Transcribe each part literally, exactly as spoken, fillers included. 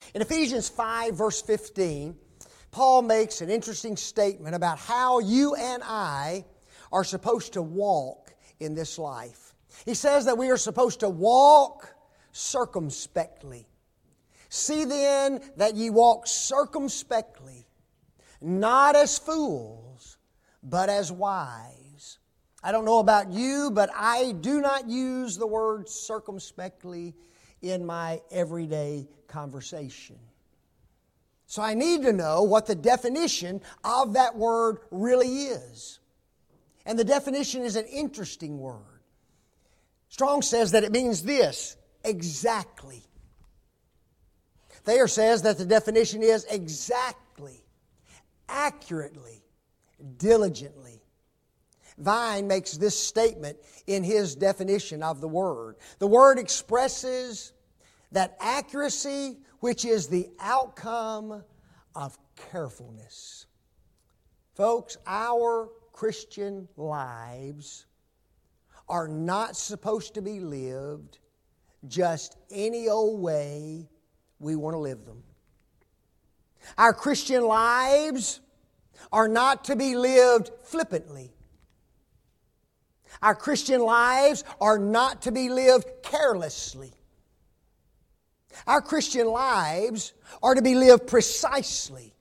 In Ephesians five, verse fifteen, Paul makes an interesting statement about how you and I are supposed to walk in this life. He says that we are supposed to walk circumspectly. See then that ye walk circumspectly, not as fools, but as wise. I don't know about you, but I do not use the word circumspectly in my everyday conversation. So I need to know what the definition of that word really is. And the definition is an interesting word. Strong says that it means this: exactly. Thayer says that the definition is exactly, accurately, diligently. Vine makes this statement in his definition of the word. The word expresses that accuracy which is the outcome of carefulness. Folks, our Christian lives are not supposed to be lived just any old way we want to live them. Our Christian lives are not to be lived flippantly. Our Christian lives are not to be lived carelessly. Our Christian lives are to be lived precisely.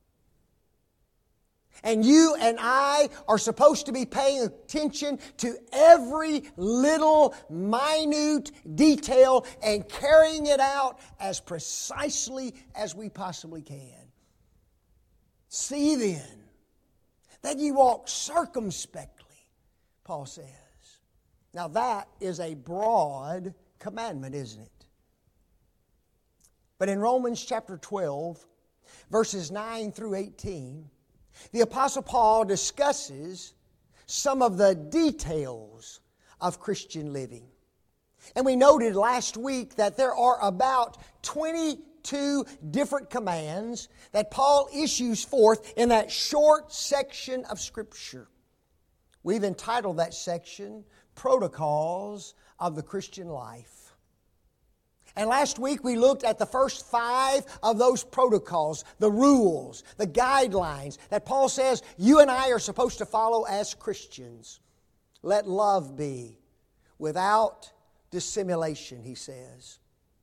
And you and I are supposed to be paying attention to every little minute detail and carrying it out as precisely as we possibly can. See then that ye walk circumspectly, Paul says. Now that is a broad commandment, isn't it? But in Romans chapter twelve, verses nine through eighteen, the Apostle Paul discusses some of the details of Christian living. And we noted last week that there are about twenty-two different commands that Paul issues forth in that short section of Scripture. We've entitled that section, Protocols of the Christian Life. And last week we looked at the first five of those protocols, the rules, the guidelines that Paul says you and I are supposed to follow as Christians. Let love be without dissimulation, he says.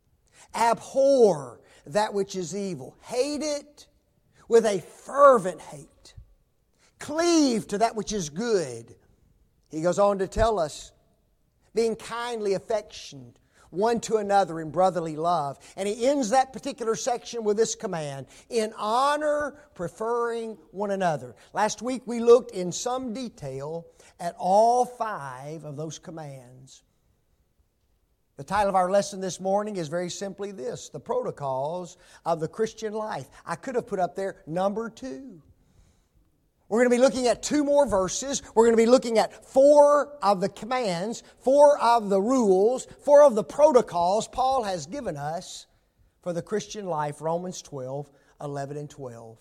Abhor that which is evil. Hate it with a fervent hate. Cleave to that which is good. He goes on to tell us, being kindly affectioned one to another in brotherly love. And he ends that particular section with this command: in honor, preferring one another. Last week we looked in some detail at all five of those commands. The title of our lesson this morning is very simply this: the protocols of the Christian life. I could have put up there number two. We're going to be looking at two more verses. We're going to be looking at four of the commands, four of the rules, four of the protocols Paul has given us for the Christian life. Romans twelve, eleven and twelve.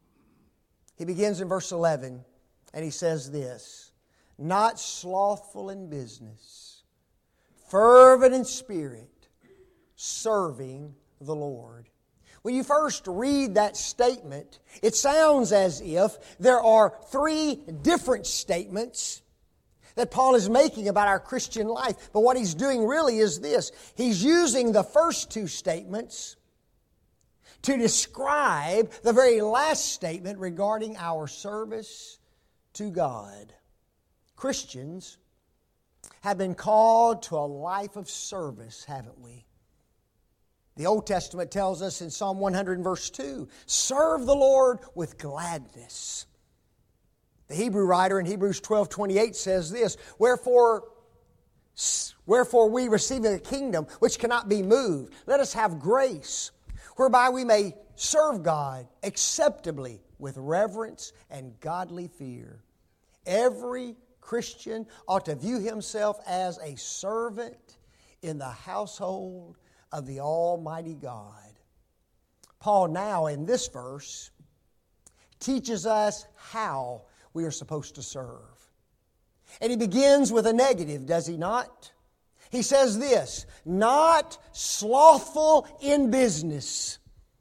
He begins in verse eleven and he says this: not slothful in business, fervent in spirit, serving the Lord. When you first read that statement, it sounds as if there are three different statements that Paul is making about our Christian life. But what he's doing really is this: he's using the first two statements to describe the very last statement regarding our service to God. Christians have been called to a life of service, haven't we? The Old Testament tells us in Psalm one hundred and verse two, serve the Lord with gladness. The Hebrew writer in Hebrews twelve twenty-eight says this: Wherefore, wherefore we receiving a kingdom which cannot be moved, let us have grace, whereby we may serve God acceptably with reverence and godly fear. Every Christian ought to view himself as a servant in the household of the Almighty God. Paul now in this verse teaches us how we are supposed to serve. And he begins with a negative, does he not? He says this: not slothful in business.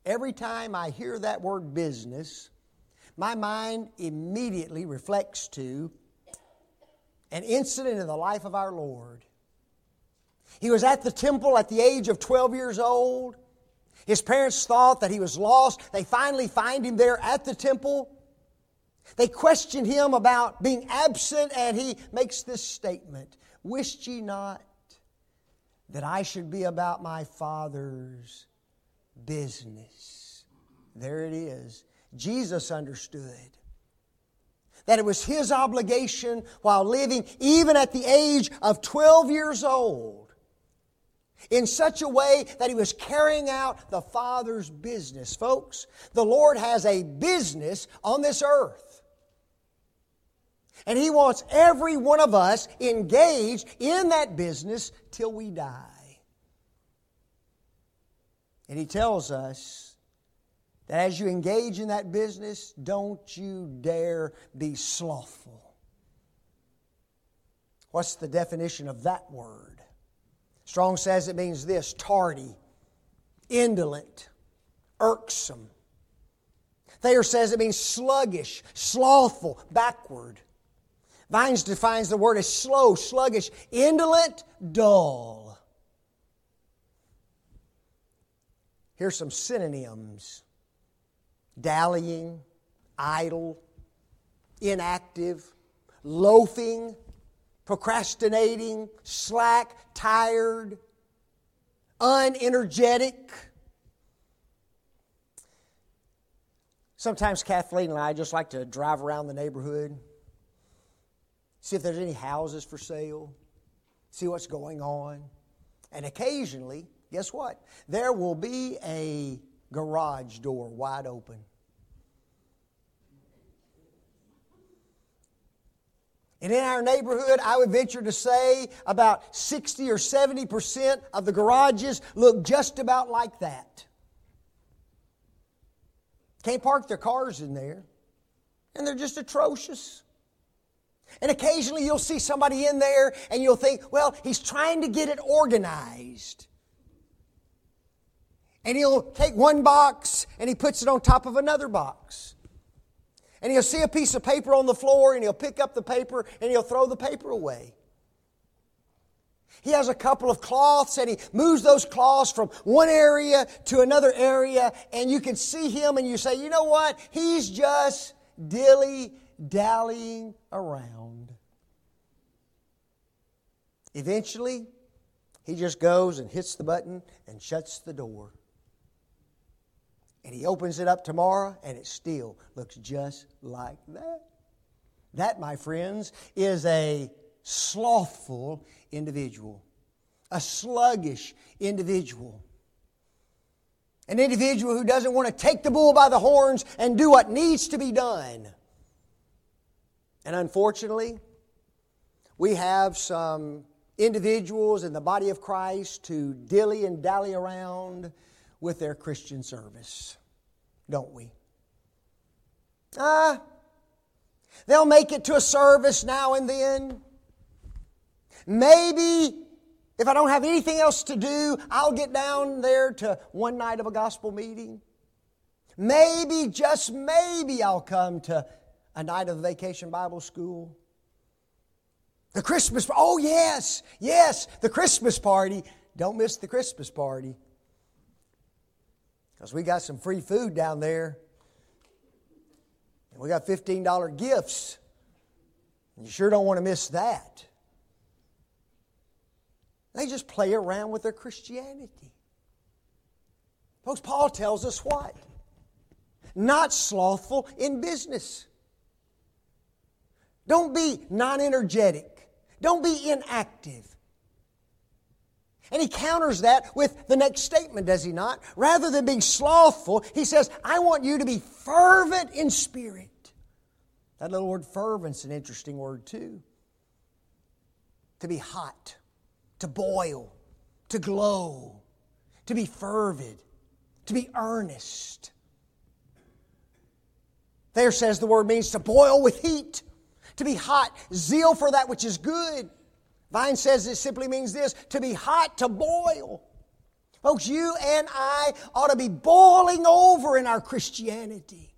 Every time I hear that word business, my mind immediately reflects to an incident in the life of our Lord. He was at the temple at the age of twelve years old. His parents thought that he was lost. They finally find him there at the temple. They question him about being absent, and he makes this statement, "Wished ye not that I should be about my Father's business?" There it is. Jesus understood that it was his obligation while living, even at the age of twelve years old, in such a way that he was carrying out the Father's business. Folks, the Lord has a business on this earth. And He wants every one of us engaged in that business till we die. And He tells us that as you engage in that business, don't you dare be slothful. What's the definition of that word? Strong says it means this: tardy, indolent, irksome. Thayer says it means sluggish, slothful, backward. Vines defines the word as slow, sluggish, indolent, dull. Here's some synonyms: dallying, idle, inactive, loafing, procrastinating, slack, tired, unenergetic. Sometimes Kathleen and I just like to drive around the neighborhood, see if there's any houses for sale, see what's going on. And occasionally, guess what? There will be a garage door wide open. And in our neighborhood, I would venture to say about sixty or seventy percent of the garages look just about like that. Can't park their cars in there, and they're just atrocious. And occasionally you'll see somebody in there and you'll think, well, he's trying to get it organized. And he'll take one box and he puts it on top of another box. And he'll see a piece of paper on the floor and he'll pick up the paper and he'll throw the paper away. He has a couple of cloths and he moves those cloths from one area to another area, and you can see him and you say, you know what? He's just dilly-dallying around. Eventually, he just goes and hits the button and shuts the door. And he opens it up tomorrow, and it still looks just like that. That, my friends, is a slothful individual, a sluggish individual, an individual who doesn't want to take the bull by the horns and do what needs to be done. And unfortunately, we have some individuals in the body of Christ who dilly and dally around with their Christian service, don't we? Ah, they'll make it to a service now and then. Maybe if I don't have anything else to do, I'll get down there to one night of a gospel meeting. Maybe, just maybe, I'll come to a night of vacation Bible school. The Christmas, oh yes, yes, the Christmas party. Don't miss the Christmas party. Because we got some free food down there. And we got fifteen dollars gifts. And you sure don't want to miss that. They just play around with their Christianity. Folks, Paul tells us what? Not slothful in business. Don't be non-energetic. Don't be inactive. And he counters that with the next statement, does he not? Rather than being slothful, he says, I want you to be fervent in spirit. That little word fervent's an interesting word too. To be hot, to boil, to glow, to be fervid, to be earnest. There says the word means to boil with heat, to be hot, zeal for that which is good. Vine says it simply means this: to be hot, to boil. Folks, you and I ought to be boiling over in our Christianity.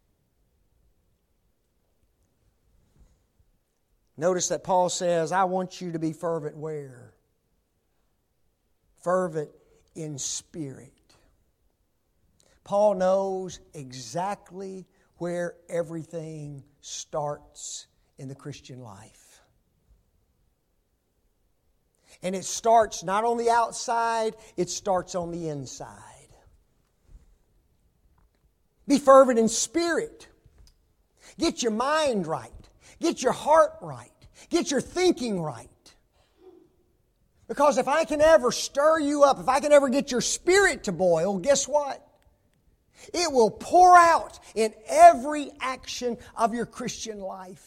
Notice that Paul says, I want you to be fervent where? Fervent in spirit. Paul knows exactly where everything starts in the Christian life. And it starts not on the outside, it starts on the inside. Be fervent in spirit. Get your mind right. Get your heart right. Get your thinking right. Because if I can ever stir you up, if I can ever get your spirit to boil, guess what? It will pour out in every action of your Christian life.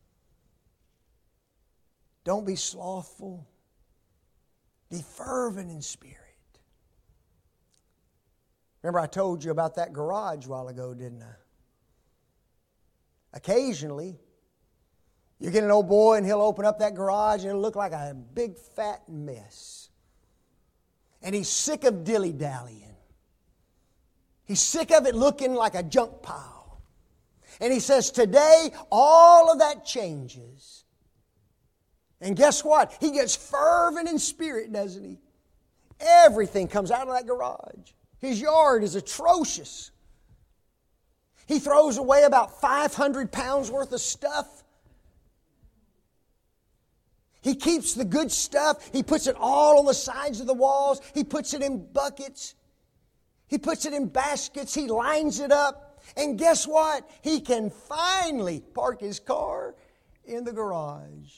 Don't be slothful. Be fervent in spirit. Remember I told you about that garage a while ago, didn't I? Occasionally, you get an old boy and he'll open up that garage and it'll look like a big fat mess. And he's sick of dilly-dallying. He's sick of it looking like a junk pile. And he says, today, all of that changes. And guess what? He gets fervent in spirit, doesn't he? Everything comes out of that garage. His yard is atrocious. He throws away about five hundred pounds worth of stuff. He keeps the good stuff. He puts it all on the sides of the walls. He puts it in buckets. He puts it in baskets. He lines it up. And guess what? He can finally park his car in the garage.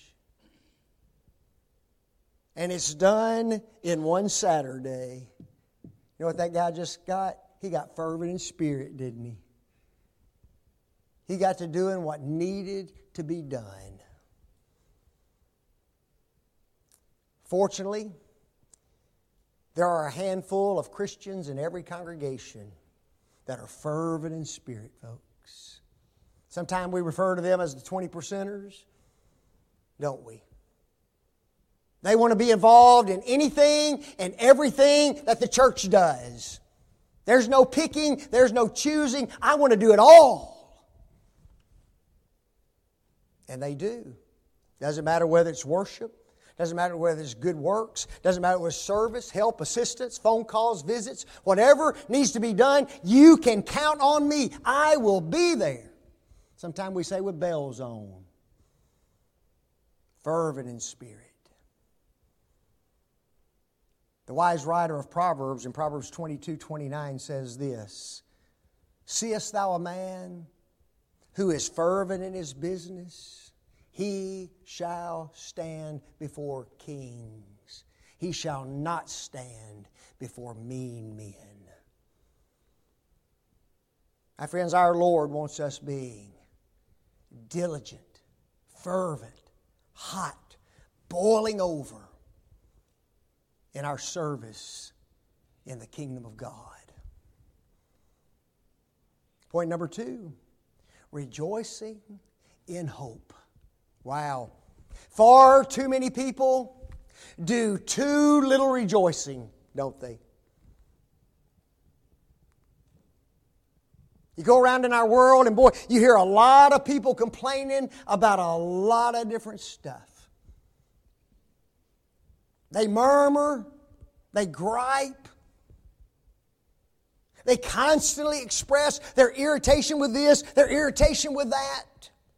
And it's done in one Saturday. You know what that guy just got? He got fervent in spirit, didn't he? He got to doing what needed to be done. Fortunately, there are a handful of Christians in every congregation that are fervent in spirit, folks. Sometimes we refer to them as the twenty percenters, don't we? They want to be involved in anything and everything that the church does. There's no picking, there's no choosing. I want to do it all. And they do. Doesn't matter whether it's worship. Doesn't matter whether it's good works. Doesn't matter whether it's service, help, assistance, phone calls, visits. Whatever needs to be done, you can count on me. I will be there. Sometimes we say with bells on. Fervent in spirit. The wise writer of Proverbs in Proverbs twenty-two twenty-nine says this, seest thou a man who is fervent in his business? He shall stand before kings. He shall not stand before mean men. My friends, our Lord wants us being diligent, fervent, hot, boiling over in our service in the kingdom of God. Point number two, rejoicing in hope. Wow. Far too many people do too little rejoicing, don't they? You go around in our world and boy, you hear a lot of people complaining about a lot of different stuff. They murmur, they gripe, they constantly express their irritation with this, their irritation with that.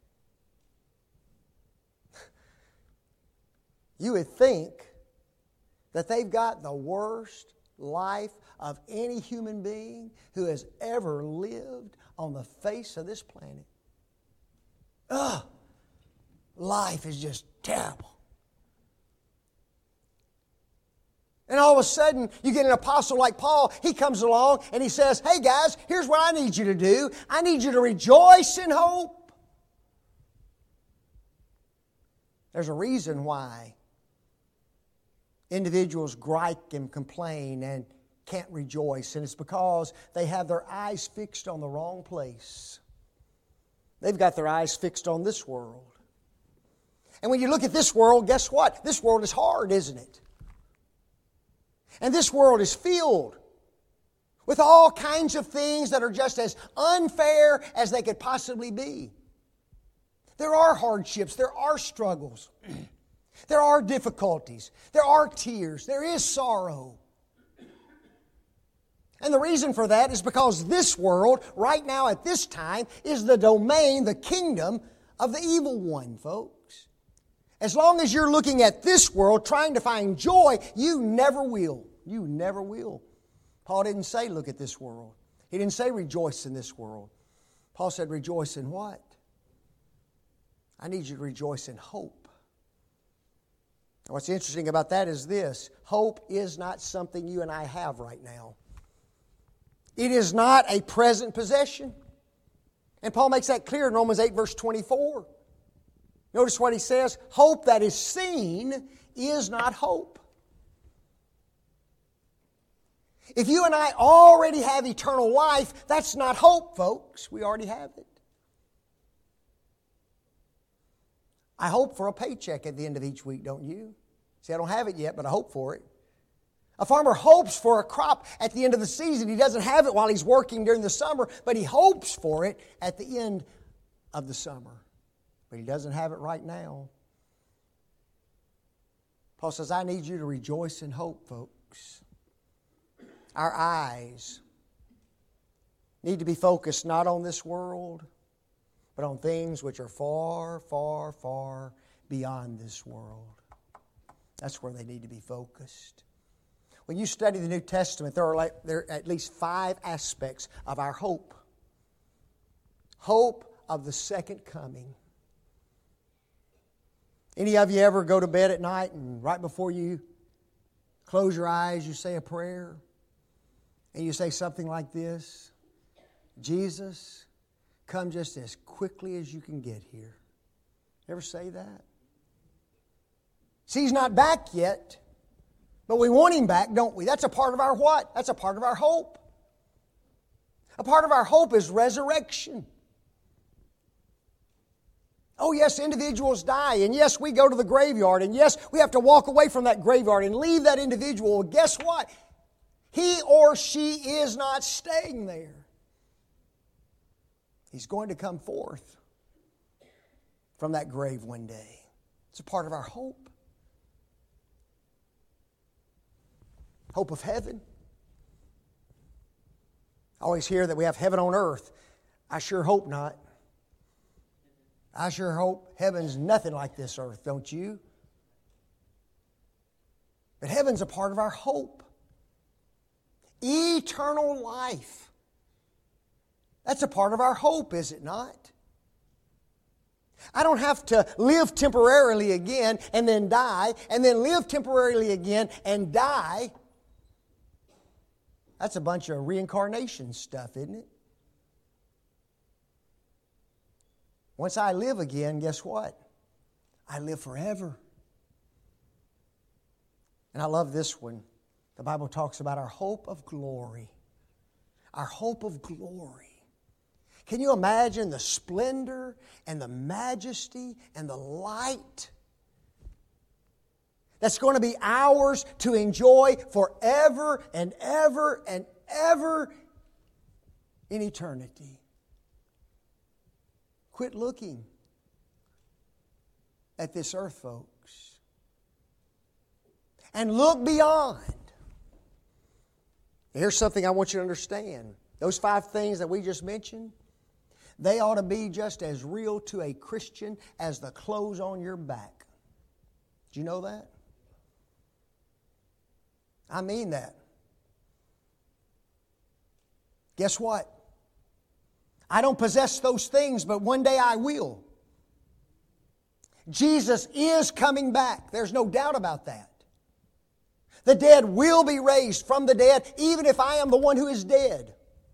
You would think that they've got the worst life of any human being who has ever lived on the face of this planet. Ugh, life is just terrible. And all of a sudden, you get an apostle like Paul. He comes along and he says, hey guys, here's what I need you to do. I need you to rejoice in hope. There's a reason why individuals gripe and complain and can't rejoice. And it's because they have their eyes fixed on the wrong place. They've got their eyes fixed on this world. And when you look at this world, guess what? This world is hard, isn't it? And this world is filled with all kinds of things that are just as unfair as they could possibly be. There are hardships, there are struggles, there are difficulties, there are tears, there is sorrow. And the reason for that is because this world, right now at this time, is the domain, the kingdom of the evil one, folks. As long as you're looking at this world trying to find joy, you never will. You never will. Paul didn't say, look at this world. He didn't say, rejoice in this world. Paul said, rejoice in what? I need you to rejoice in hope. And what's interesting about that is this. Hope is not something you and I have right now. It is not a present possession. And Paul makes that clear in Romans eight, verse twenty-four. Notice what he says. Hope that is seen is not hope. If you and I already have eternal life, that's not hope, folks. We already have it. I hope for a paycheck at the end of each week, don't you? See, I don't have it yet, but I hope for it. A farmer hopes for a crop at the end of the season. He doesn't have it while he's working during the summer, but he hopes for it at the end of the summer. But he doesn't have it right now. Paul says, I need you to rejoice in hope, folks. Our eyes need to be focused not on this world, but on things which are far, far, far beyond this world. That's where they need to be focused. When you study the New Testament, there are, like, there are at least five aspects of our hope. Hope of the second coming. Any of you ever go to bed at night and right before you close your eyes, you say a prayer? And you say something like this: Jesus, come just as quickly as you can get here. You ever say that? See, He's not back yet, but we want Him back, don't we? That's a part of our what? That's a part of our hope. A part of our hope is resurrection. Oh, yes, individuals die, and yes, we go to the graveyard, and yes, we have to walk away from that graveyard and leave that individual. Well, guess what? He or she is not staying there. He's going to come forth from that grave one day. It's a part of our hope. Hope of heaven. I always hear that we have heaven on earth. I sure hope not. I sure hope heaven's nothing like this earth, don't you? But heaven's a part of our hope. Eternal life. That's a part of our hope, is it not? I don't have to live temporarily again and then die, and then live temporarily again and die. That's a bunch of reincarnation stuff, isn't it? Once I live again, guess what? I live forever. And I love this one. The Bible talks about our hope of glory. Our hope of glory. Can you imagine the splendor and the majesty and the light that's going to be ours to enjoy forever and ever and ever in eternity? Quit looking at this earth, folks, and look beyond. Here's something I want you to understand. Those five things that we just mentioned, they ought to be just as real to a Christian as the clothes on your back. Do you know that? I mean that. Guess what? I don't possess those things, but one day I will. Jesus is coming back. There's no doubt about that. The dead will be raised from the dead, even if I am the one who is dead.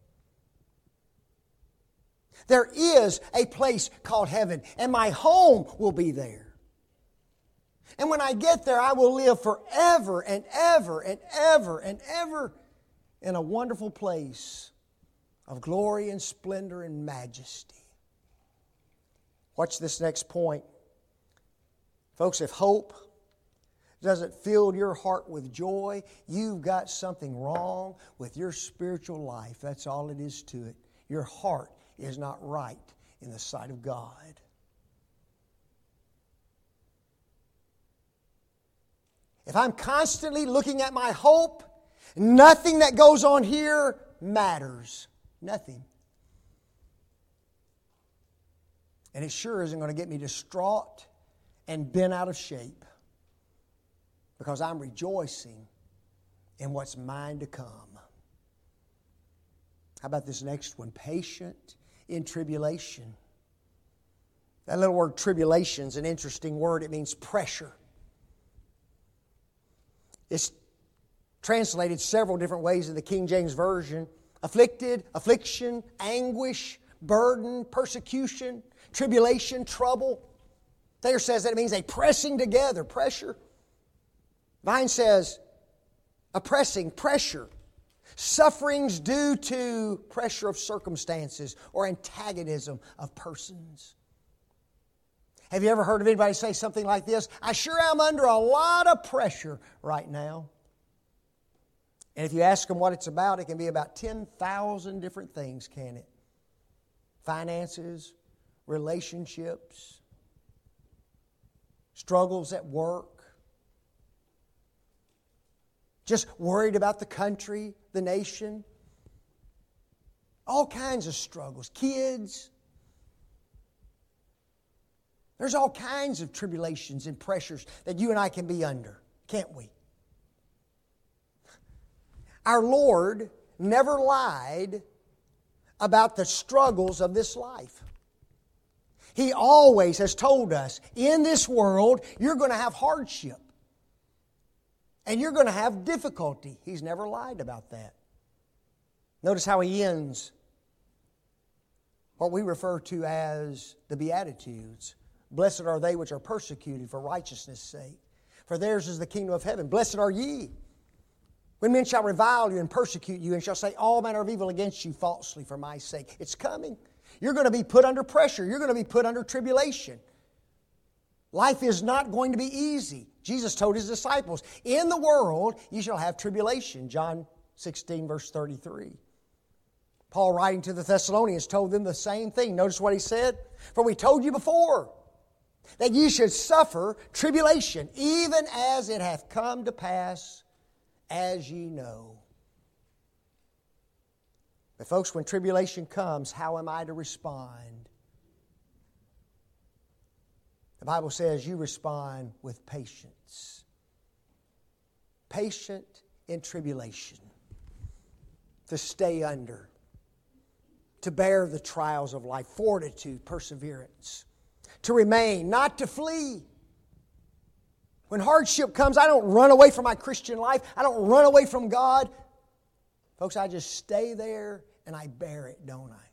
There is a place called heaven, and my home will be there. And when I get there, I will live forever and ever and ever and ever in a wonderful place of glory and splendor and majesty. Watch this next point. Folks, if hope doesn't fill your heart with joy, you've got something wrong with your spiritual life. That's all it is to it. Your heart is not right in the sight of God. If I'm constantly looking at my hope, nothing that goes on here matters. Nothing. And it sure isn't going to get me distraught and bent out of shape, because I'm rejoicing in what's mine to come. How about this next one? Patient in tribulation. That little word tribulation is an interesting word. It means pressure. It's translated several different ways in the King James Version. Afflicted, affliction, anguish, burden, persecution, tribulation, trouble. Thayer says that it means a pressing together, pressure. Vine says oppressing, pressure. Sufferings due to pressure of circumstances or antagonism of persons. Have you ever heard of anybody say something like this? I sure am under a lot of pressure right now. And if you ask them what it's about, it can be about ten thousand different things, can it? Finances, relationships, struggles at work, just worried about the country, the nation, all kinds of struggles, kids. There's all kinds of tribulations and pressures that you and I can be under, can't we? Our Lord never lied about the struggles of this life. He always has told us, in this world, you're going to have hardship. And you're going to have difficulty. He's never lied about that. Notice how He ends what we refer to as the Beatitudes. Blessed are they which are persecuted for righteousness' sake, for theirs is the kingdom of heaven. Blessed are ye, when men shall revile you and persecute you, and shall say all manner of evil against you falsely for my sake. It's coming. You're going to be put under pressure. You're going to be put under tribulation. Life is not going to be easy. Jesus told His disciples, in the world you shall have tribulation. John sixteen, verse thirty-three. Paul, writing to the Thessalonians, told them the same thing. Notice what he said. For we told you before that ye should suffer tribulation, even as it hath come to pass, as ye know. But folks, when tribulation comes, how am I to respond? The Bible says you respond with patience. Patient in tribulation. To stay under. To bear the trials of life. Fortitude, perseverance. To remain, not to flee. When hardship comes, I don't run away from my Christian life. I don't run away from God. Folks, I just stay there and I bear it, don't I?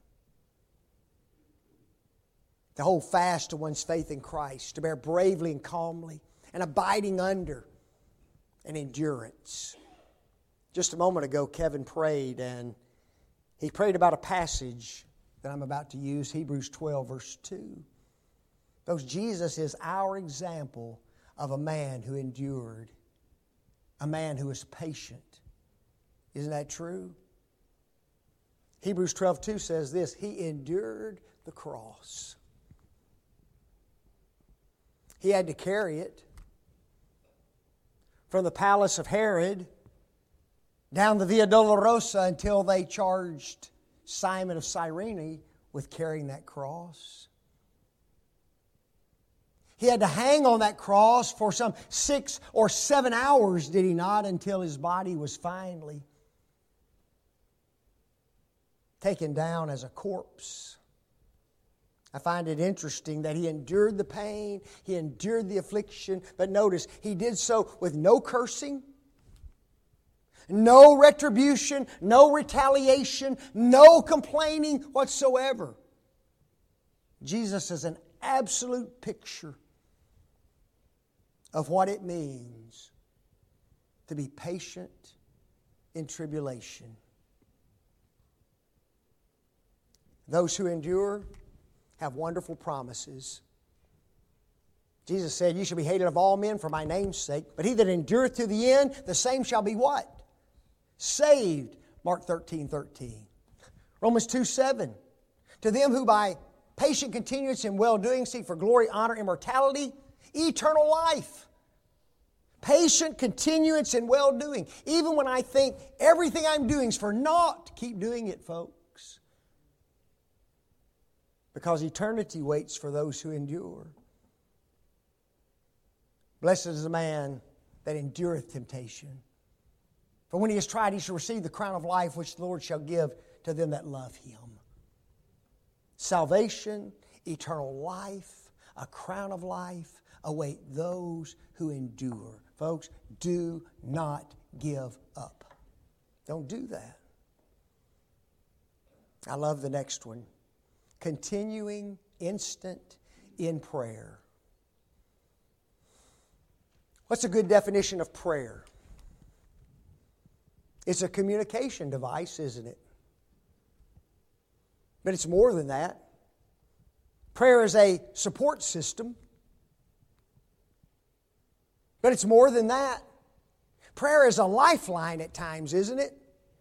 To hold fast to one's faith in Christ, to bear bravely and calmly, and abiding under, and endurance. Just a moment ago, Kevin prayed, and he prayed about a passage that I'm about to use, Hebrews twelve, verse two. Folks, Jesus is our example of a man who endured, a man who was patient. Isn't that true? Hebrews twelve, two says this, He endured the cross. He had to carry it from the palace of Herod down the Via Dolorosa until they charged Simon of Cyrene with carrying that cross. He had to hang on that cross for some six or seven hours, did he not, until his body was finally taken down as a corpse. I find it interesting that he endured the pain, he endured the affliction, but notice, he did so with no cursing, no retribution, no retaliation, no complaining whatsoever. Jesus is an absolute picture of what it means to be patient in tribulation. Those who endure have wonderful promises. Jesus said, "You shall be hated of all men for my name's sake, but he that endureth to the end, the same shall be" what? Saved. Mark thirteen thirteen. Romans two seven. To them who by patient continuance in well-doing seek for glory, honor, immortality, eternal life. Patient continuance in well-doing. Even when I think everything I'm doing is for naught, keep doing it, folks. Because eternity waits for those who endure. Blessed is the man that endureth temptation. For when he is tried, he shall receive the crown of life which the Lord shall give to them that love Him. Salvation, eternal life, a crown of life await those who endure. Folks, do not give up. Don't do that. I love the next one. Continuing instant in prayer. What's a good definition of prayer? It's a communication device, isn't it? But it's more than that. Prayer is a support system. But it's more than that. Prayer is a lifeline at times, isn't it?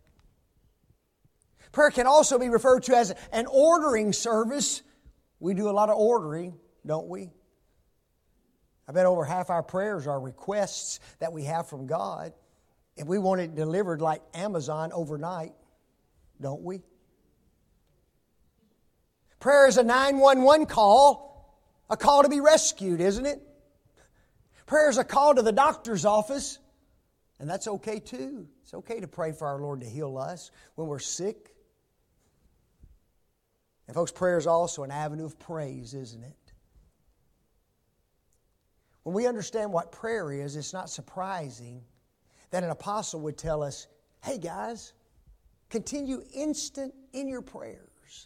Prayer can also be referred to as an ordering service. We do a lot of ordering, don't we? I bet over half our prayers are requests that we have from God. And we want it delivered like Amazon overnight, don't we? Prayer is a nine one one call, a call to be rescued, isn't it? Prayer is a call to the doctor's office, and that's okay too. It's okay to pray for our Lord to heal us when we're sick. And folks, prayer is also an avenue of praise, isn't it? When we understand what prayer is, it's not surprising that an apostle would tell us, hey guys, continue instant in your prayers.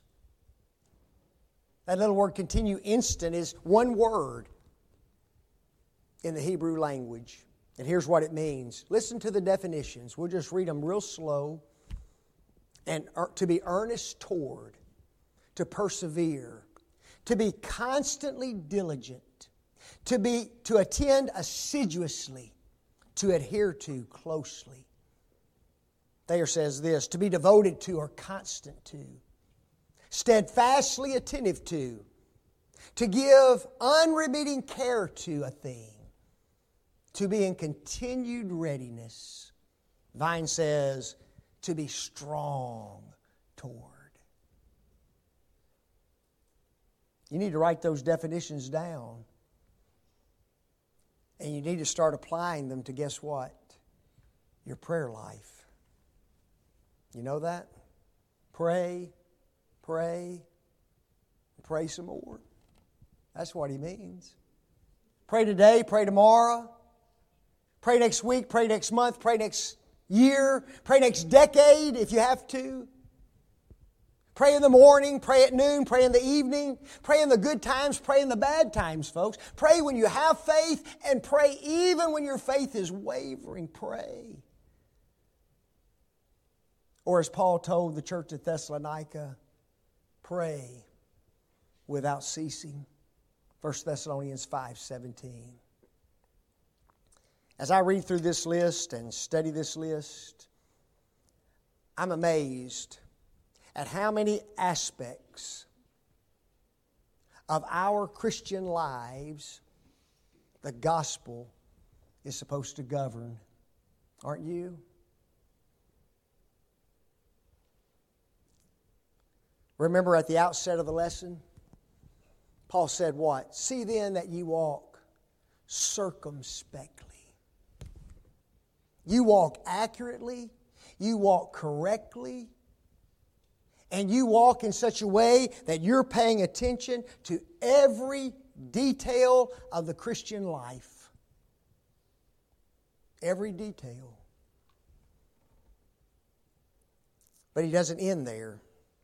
That little word continue instant is one word in the Hebrew language. And here's what it means. Listen to the definitions. We'll just read them real slow. And to be earnest toward, to persevere, to be constantly diligent, to be to attend assiduously, to adhere to closely. Thayer says this, to be devoted to or constant to, steadfastly attentive to, to give unremitting care to a thing, to be in continued readiness. Vine says, to be strong toward. You need to write those definitions down. And you need to start applying them to, guess what? Your prayer life. You know that? Pray, pray, pray some more. That's what he means. Pray today, pray tomorrow. Pray next week, pray next month, pray next year, pray next decade if you have to. Pray in the morning, pray at noon, pray in the evening, pray in the good times, pray in the bad times, folks. Pray when you have faith, and pray even when your faith is wavering. Pray. Or as Paul told the church at Thessalonica, pray without ceasing. First Thessalonians five seventeen. As I read through this list and study this list, I'm amazed at how many aspects of our Christian lives the gospel is supposed to govern. Aren't you? Remember at the outset of the lesson, Paul said what? See then that ye walk circumspectly. You walk accurately, you walk correctly, and you walk in such a way that you're paying attention to every detail of the Christian life. Every detail. But he doesn't end there.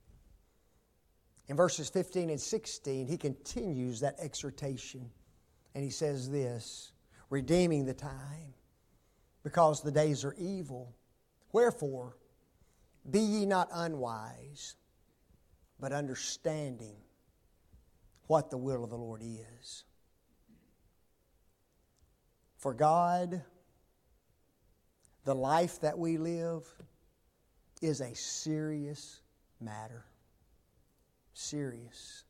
In verses fifteen and sixteen, he continues that exhortation. And he says this, redeeming the time, because the days are evil. Wherefore, be ye not unwise, but understanding what the will of the Lord is. For God, the life that we live is a serious matter. Serious.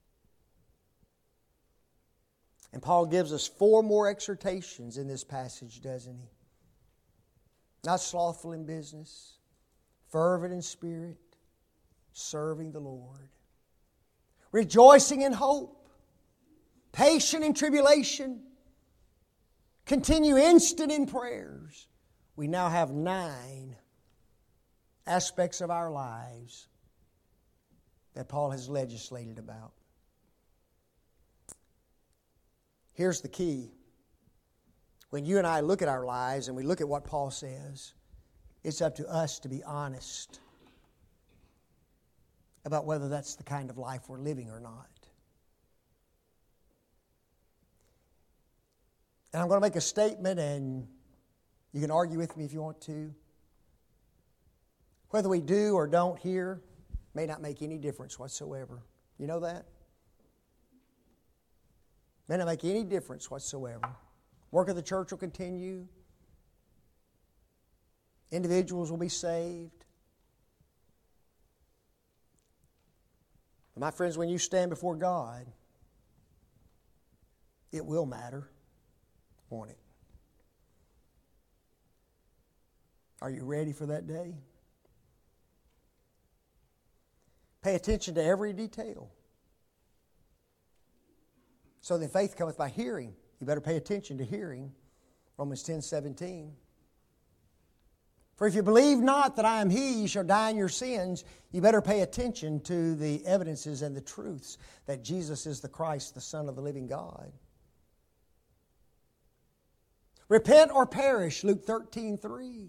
And Paul gives us four more exhortations in this passage, doesn't he? Not slothful in business, fervent in spirit, serving the Lord, rejoicing in hope, patient in tribulation, continue instant in prayers. We now have nine aspects of our lives that Paul has legislated about. Here's the key. When you and I look at our lives and we look at what Paul says, it's up to us to be honest about whether that's the kind of life we're living or not. And I'm going to make a statement, and you can argue with me if you want to. Whether we do or don't here may not make any difference whatsoever. You know that? May not make any difference whatsoever. Work of the church will continue. Individuals will be saved. But my friends, when you stand before God, it will matter, won't it? Are you ready for that day? Pay attention to every detail. So then faith cometh by hearing. You better pay attention to hearing. Romans ten seventeen. For if you believe not that I am He, ye shall die in your sins. You better pay attention to the evidences and the truths that Jesus is the Christ, the Son of the living God. Repent or perish, Luke thirteen three.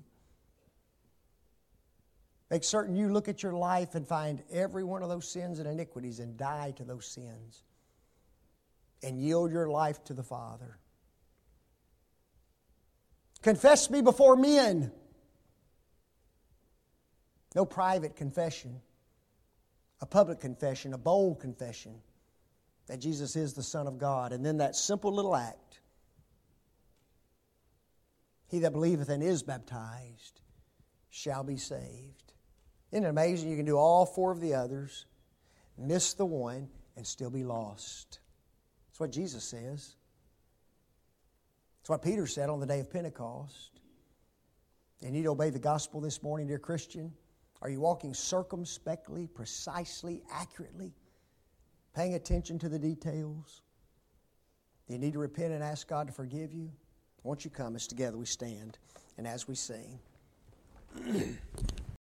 Make certain you look at your life and find every one of those sins and iniquities and die to those sins. And yield your life to the Father. Confess me before men. No private confession. A public confession, a bold confession that Jesus is the Son of God. And then that simple little act. He that believeth and is baptized shall be saved. Isn't it amazing? You can do all four of the others, miss the one, and still be lost. That's what Jesus says. That's what Peter said on the day of Pentecost. You need to obey the gospel this morning, dear Christian. Are you walking circumspectly, precisely, accurately, paying attention to the details? Do you need to repent and ask God to forgive you? Won't you come as together we stand and as we sing?